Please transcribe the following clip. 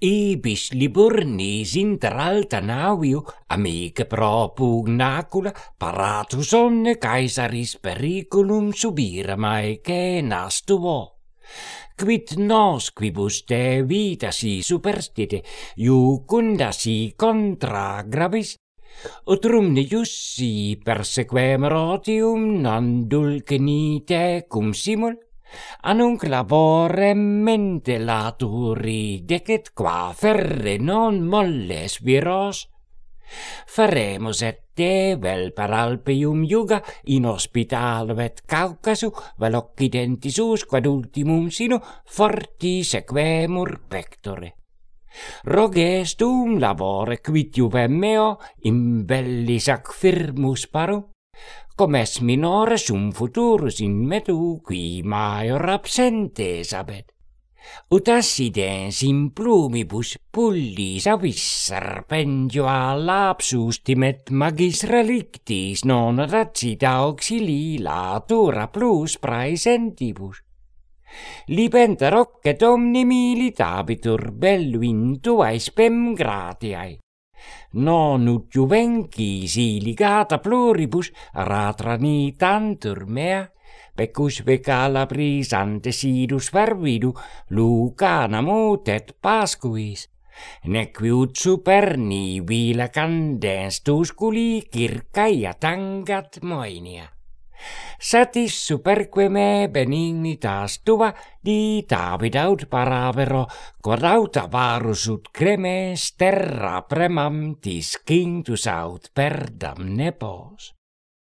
Ibis liburnis inter alta naviu, amica pro pugnacula, paratus onne caesaris periculum subira mae che nastuo. Quid nos quibus de vita si superstite, iucunda si contra gravis, utrum iussi persequem rotium non dulcenite cum simul, annunc laborem mente laturi decet qua ferre non molles viros. Faremus et vel per Alpeium iuga in hospitalu et Caucasu vel occidentisus quad ultimum sinu forti sequemur pectore. Rogestum labore quid juvem meo in bellis ac firmus paru, cum es minore sum futurus in metu qui maior absentes abet. Ut assidens in plumibus pullis avis serpentio lapsus timet magis relictis non racita auxili latura plus praesentibus. Libenter ocet omni militabitur belluintua spem gratiae. Non ut juvencis ligata pluribus ratranitantur mea, pecusve Calabris antesidus fervidu Lucanamut et Pascuis, nequi ut superni vila candens tusculi circaia tangat moenia. Satis superque me benignitas tua ditavid aut paravero, quod aut avarus ut cremes terra premam tis cinctus aut per damnebos.